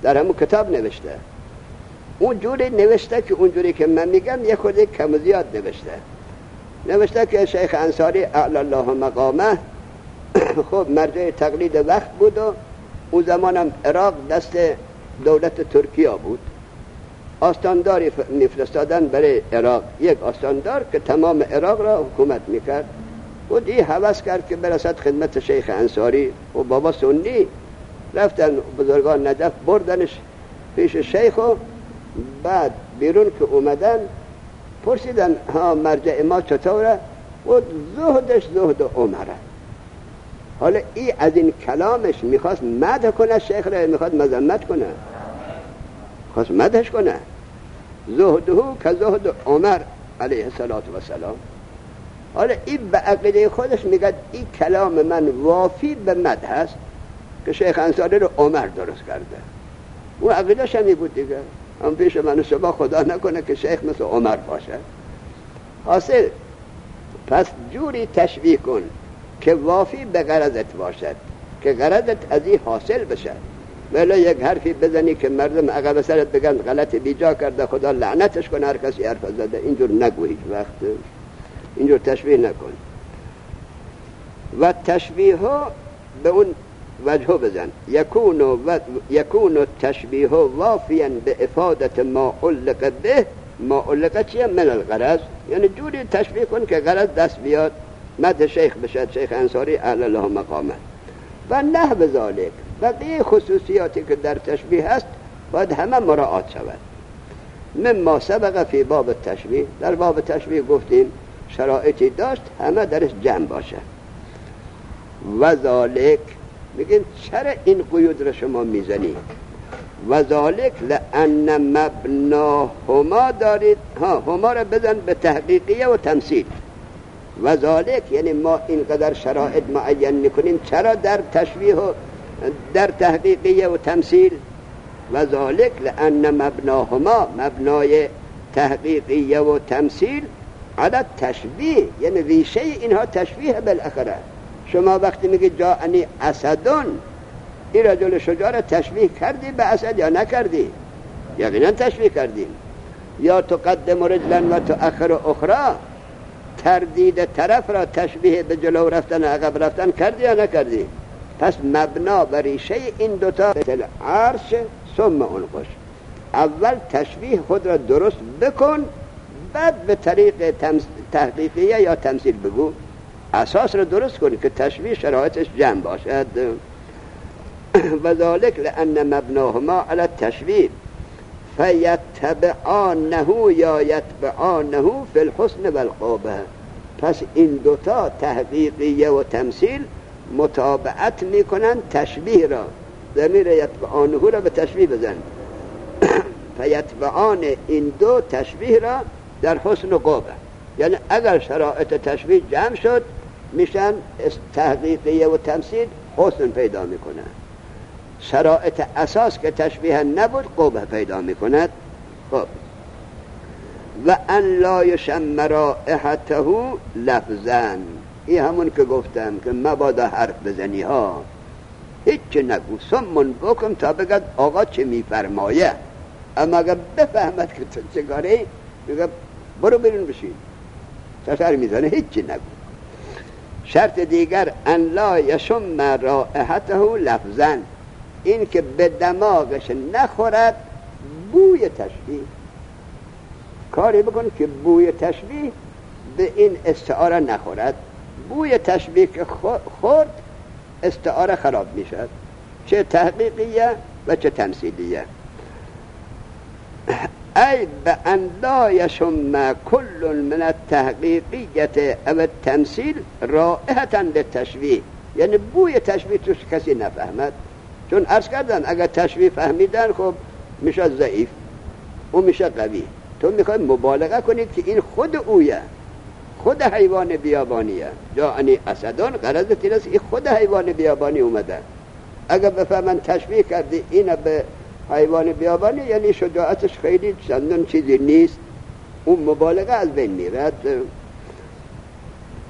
در همون کتاب نوشته. اون جوری نوشته که اونجوری که من میگم یک خورده کم و زیاد نوشته که شیخ انصاری اعلی الله مقامه خب مرجع تقلید وقت بود و اون زمانم عراق دست دولت ترکیه بود. آستانداری میفرستادن برای عراق، یک آستاندار که تمام عراق را حکومت میکرد. و دی هوس کرد که برسد خدمت شیخ انصاری و بابا سنی. رفتن بزرگان نجف بردنش پیش شیخ و بعد بیرون که اومدن پرسیدن ها مرجع ما چطوره؟ و زهدش زهد عمره. حالا ای از این کلامش میخواست مدح کنه شیخ را، میخواست مذمت کنه، خواست مدحش کنه. زهده که زهد عمر علیه السلام. حالا این به عقیده خودش میگه این کلام من وافی به مدح است که شیخ انصاری رو عمر درست کرده. اون عقیدهش همی بود دیگه. هم پیش من و شما خدا نکنه که شیخ مثل عمر باشه. حاصل پس جوری تشبیه کن که وافی به غرضت باشد، که غرضت از این حاصل بشه. ولی یک حرفی بزنی که مردم عقب سرت بگن غلط بیجا کرده خدا لعنتش کنه هر کسی حرف زده، اینجور نگو هیچ وقت، اینجور تشبیه نکن. و تشبیه ها به اون وجه بزن. یکون التشبیه وافیا به افادت ما علق به. ما علق چیه؟ من الغرض. یعنی جوری تشبیه کن که غرض دست بیاد، مدح شیخ بشد، شیخ انصاری اعلی الله مقامه. و نحو ذالک، بقیه خصوصیاتی که در تشبیه هست باید همه مراعات شود. مما سبق فی باب التشبیه، در باب تشبیه گفتیم شرایطی داشت همه درش جمع باشه. و ذالک، میگن چرا این قیود را شما میزنید؟ و ذالک لان مبناهما دارید، هما را بزن به تحقیقیه و تمثیل. و ذالک یعنی ما اینقدر شرایط معین میکنیم، چرا در تشبیه و در تحقیقیه و تمثیل؟ و ذالک لان مبناهما، مبنای تحقیقیه و تمثیل علی تشبیه، یعنی ریشه اینها تشبیه بالاخره. شما وقتی میگی جاءنی اسدون، این رجل شجاع را تشبیه کردی به اسد یا نکردی؟ یقینا تشبیه کردیم. یا تقدم رجلا و تؤخر اخرى، تردید طرف را تشبیه به جلو رفتن عقب رفتن کردی یا نکردی؟ پس مبنا و ریشه این دوتا مثل عرش ثم انقش. اول تشبیه خود را درست بکن، بعد به طریق تحقیقیه یا تمثیل بگو. اساس را درست کن که تشبیه شرایطش جمع باشد. و ذالک لان مبناهما علی التشبیه فیتبعانه یا یتبعانه فی الحسن والقبح. پس این دوتا تحقیقیه و تمثیل متابعت میکنن تشبیه را. ضمیر یتبعانه را به تشبیه بزن. فیتبعان این دو تشبیه را در حسن و قبح. یعنی اگر شرایط تشبیه جمع شد میشن تحقیقیه و تمثیل حسن پیدا میکنن. شرایط اساس که تشبیه نبود قبح پیدا میکند. خب و ان لا یشم رائحته لفظا، این همون که گفتم که مبادا حرف بزنی ها، هیچ نگو، سمون بکن تا بگد آقا چه میفرمایه. اما اگر بفهمد که تو چه کاری بگه برو بیرون بشین، سر میزنه، هیچ نگو. شرط دیگر ان لا یشم رائحته لفظا، این که به دماغش نخورد بوی تشبیه. کاری بکن که بوی تشبیه به این استعاره نخورد. بوی تشبیه که خورد استعاره خراب میشد، چه تحقیقیه و چه تمثیلیه. ای به ان لا یشم کل من التحقیقیت او التمثیل رائحة للتشبیه، یعنی بوی تشبیه توش کسی نفهمد. چون عرض کردم اگر تشبیه فهمیدن خب میشه ضعیف و میشه قوی. تو میخوای مبالغه کنی که این خود اویه، خود حیوان بیابانیه. جاءنی اسدون، غرضت این است این خود حیوان بیابانی اومده. اگر بفهمن تشبیه کردی این به حیوان بیابانی یعنی شجاعتش خیلی چندان چیزی نیست، اون مبالغه از بین میرد.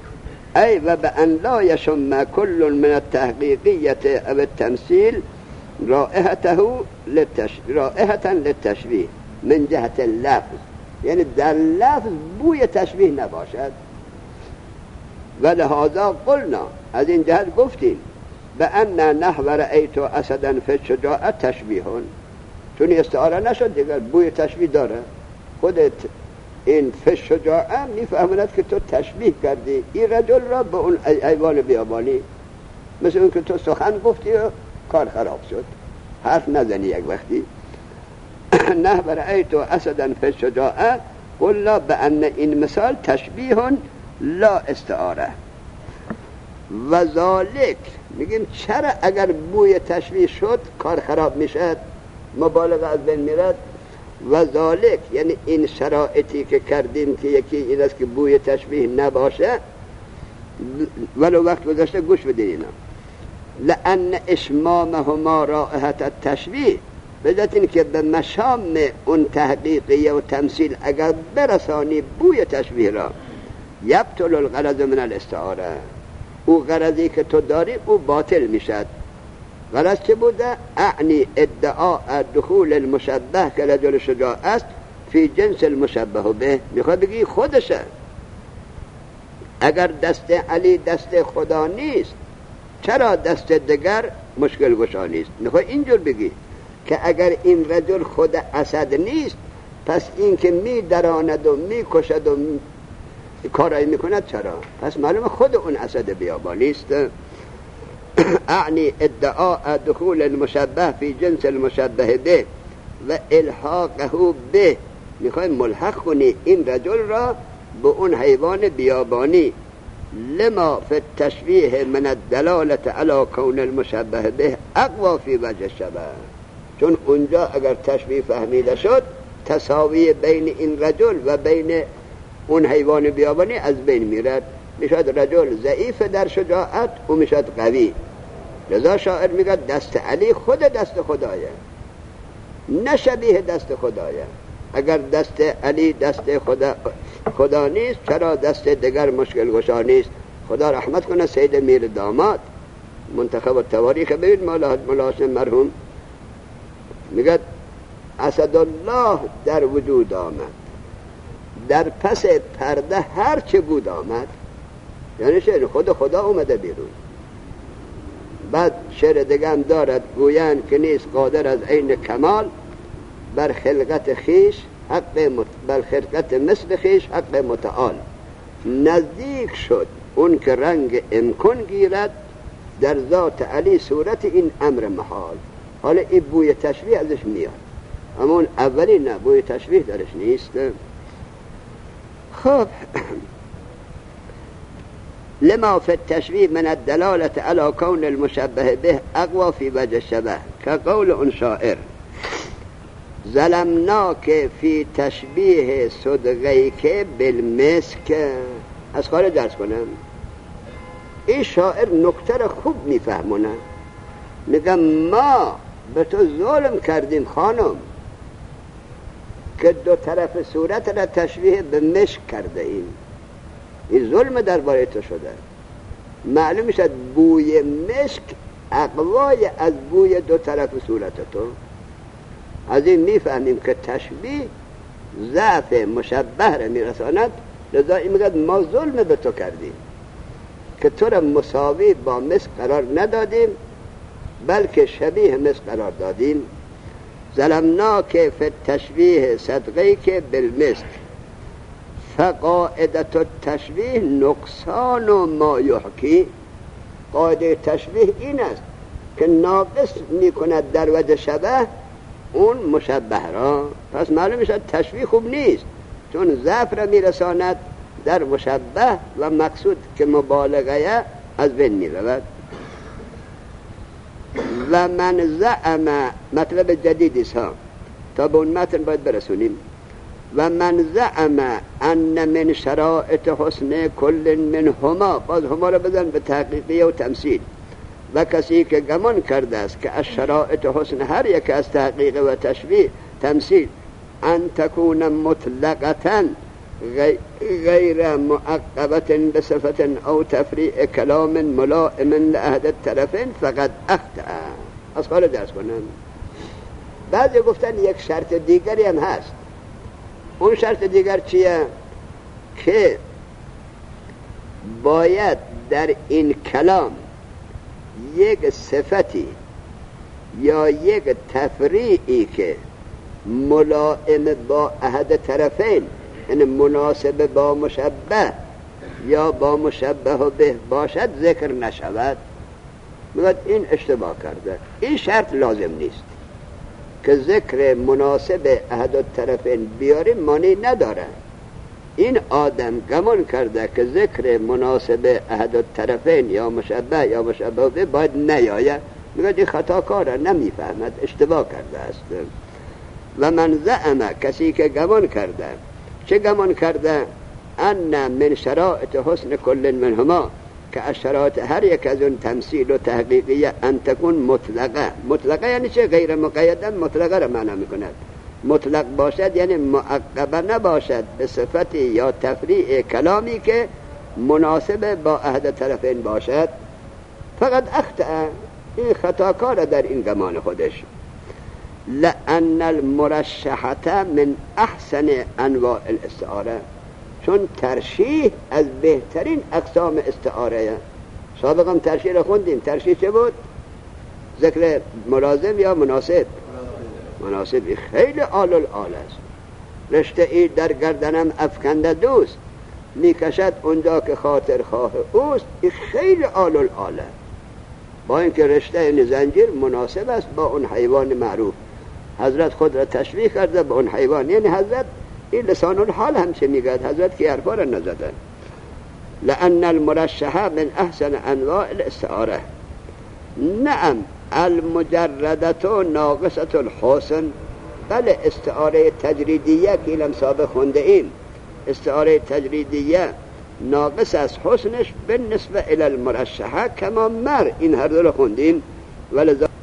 ای و به ان لا یشم کل من التحقیقیت او التمثیل رائحة للتشبیه من جهت اللفظ، یعنی در لفظ بوی تشبیه نباشد. و لهذا قلنا، از این جهت گفتیم به ان نحو رأیت اسدا فی الشجاعة تشبیه، چون استعاره نشد دیگر بوی تشبیه داره. خودت این فی الشجاعة میفهمند که تو تشبیه کردی این رجل را به اون حیوان بیابانی، مثل اون که تو سخن گفتی و کار خراب شد، حرف نزنی یک وقتی. نحو رأیت اسدا فی الشجاعة قلنا بأن این مثال تشبیه لا استعاره. و ذالک، میگیم چرا اگر بوی تشبیه شد کار خراب میشد، مبالغه از بین میرد. و ذالک یعنی این شرایطی که کردیم که یکی این است که بوی تشبیه نباشه، ولو وقت گذاشته گوش بدین اینا. لأن اشمامهما رائحة التشبیه، بذات این که به مشام اون تحقیقیه و تمثیل اگر برسانی بوی تشبیه را، یبطل الغرض من الاستعاره، او غرضی که تو داری او باطل میشد. غرض چه بوده؟ اعنی ادعاء دخول المشبه که رجل شجاع است فی جنس المشبه به، میخواد بگی خودشه. اگر دست علی دست خدا نیست، چرا دست دیگر مشکل گشا نیست؟ میخواد اینجور بگی که اگر این رجل خود اسد نیست، پس این که می دراند و می کشد و کارایی میکند چرا؟ پس معلومه خود اون اسد بیابانی است. اعنی ادعاء دخول المشبه فی جنس المشبه به و الحاقه به، میخوای ملحق کنی این رجل را به اون حیوان بیابانی. لما فی التشبیه من الدلالة علی کون المشبه به اقوا فی وجه الشبه، چون اونجا اگر تشبیه فهمیده شد تساوی بین این رجل و بین اون حیوان بیابانی از بین میرد، میشد رجل ضعیف در شجاعت و میشد قوی. لذا شاعر میگه دست علی خود دست خدایه، نه شبیه دست خدایه. اگر دست علی دست خدا نیست، چرا دست دیگر مشکل گشا نیست؟ خدا رحمت کنه سید میر داماد منتخب التواریخ، ببین مولا حسین مرحوم میگه اسدالله در وجود آمد، در پس پرده هر چه بود آمد. یعنی شعر خود خدا اومده بیرون. بعد شعر دیگه هم دارد گویند که نیست قادر از عین کمال بر خلقت خیش بر خلقت مثل خیش حق متعال. نزدیک شد اون که رنگ امکان گیرد در ذات علی صورت این امر محال. حالا این بوی تشبیه ازش میاد، اما اون اولی نه، بوی تشبیه درش نیست. خب لما فی التشبیه من الدلالة علی کون المشبه به اقوا فی وجه الشبه، که قول اون شاعر ظلمناک فی تشبیه صدقیک بالمسک. از خارج درس کنم، این شاعر نکته را خوب میفهمونه. میگم ما به تو ظلم کردیم خانم که دو طرف صورت را تشبیه به مشک کرده ایم. این ظلم درباره تو شده. معلوم شد بوی مشک اقوای از بوی دو طرف صورت تو. از این میفهمیم که تشبیه ضعف مشبه را میرساند. لذا این میگه ما ظلم به تو کردیم که تو را مساوی با مشک قرار ندادیم، بلکه شبیه مشک قرار دادیم. ظلمناک فی التشبیه صدقیک بالمسک فقاعدت التشبیه نقصان ما یحکی. قاعده تشبیه این است که ناقص میکند در وجه شبه اون مشبه را. پس معلوم میشد تشبیه خوب نیست، چون ضعف را میرساند در مشبه و مقصود که مبالغه از بین میرود. و من زعم، مطلب جدیدی است ها، تا به اون متن باید برسونیم. و من زعم ان من شرائط حسن کل منهما، باز هما را بزن به تحقیقیه و تمثیل. و کسی که گمان کرده است که از شرائط حسن هر یک از تحقیق و تشبیه تمثیل ان تکون مطلقتا غیر معقبت بصفت او تفریع کلام ملائم لأحد الطرفین فقد اخطأ. از خاله درس کنم. بعضی گفتن یک شرط دیگری هم هست. اون شرط دیگر چیه؟ که باید در این کلام یک صفتی یا یک تفریعی که ملائم با احد طرفین، یعنی مناسب با مشبه یا با مشبه به باشد ذکر نشود. میگه این اشتباه کرده. این شرط لازم نیست که ذکر مناسب احد الطرفین بیاریم، معنی نداره. این آدم گمان کرده که ذکر مناسب احد الطرفین یا مشبه یا مشبه به باید نیاید. میگه این خطا کاره، نمیفهمد، اشتباه کرده است. و من زعم، کسی که گمان کرده، چه گمان کرده؟ ان من شرائط حسن کل منهما، که از شرایط هر یک از اون تمثیل و تحقیقیه ان تکون مطلقه. مطلقه یعنی چه؟ غیر مقیدن مطلقه را معنی میکند. مطلق باشد یعنی معقبه نباشد به صفتی یا تفریع کلامی که مناسب با احد طرفین باشد. فقط اخطأ، این خطاکار در این گمان خودش. لأن المرشحة من احسن انواع الاستعاره، چون ترشیح از بهترین اقسام استعاره. سابقا ترشیح را خوندیم. ترشیح چه بود؟ ذکر ملازم یا مناسب؟ مناسب. خیلی آل است. رشته ای در گردنم افکنده دوست، میکشد اونجا که خاطر خواه اوست. این خیلی آل با اینکه رشته زنجیر مناسب است با اون حیوان معروف. حضرت خود را تشبیه کرده به اون حیوان. یعنی حضرت این لسان الحال هم چه میگد، حضرت که حرفا را نزدن. لأن المرشحه من احسن انواع الاستعاره. نعم المجردة ناقصة الحسن. بله استعاره تجریدیه که لم سابق خونده این، استعاره تجریدیه ناقص از حسنش بالنسبه الى المرشحه کما مر. این هر دو رو خوندیم. ولذا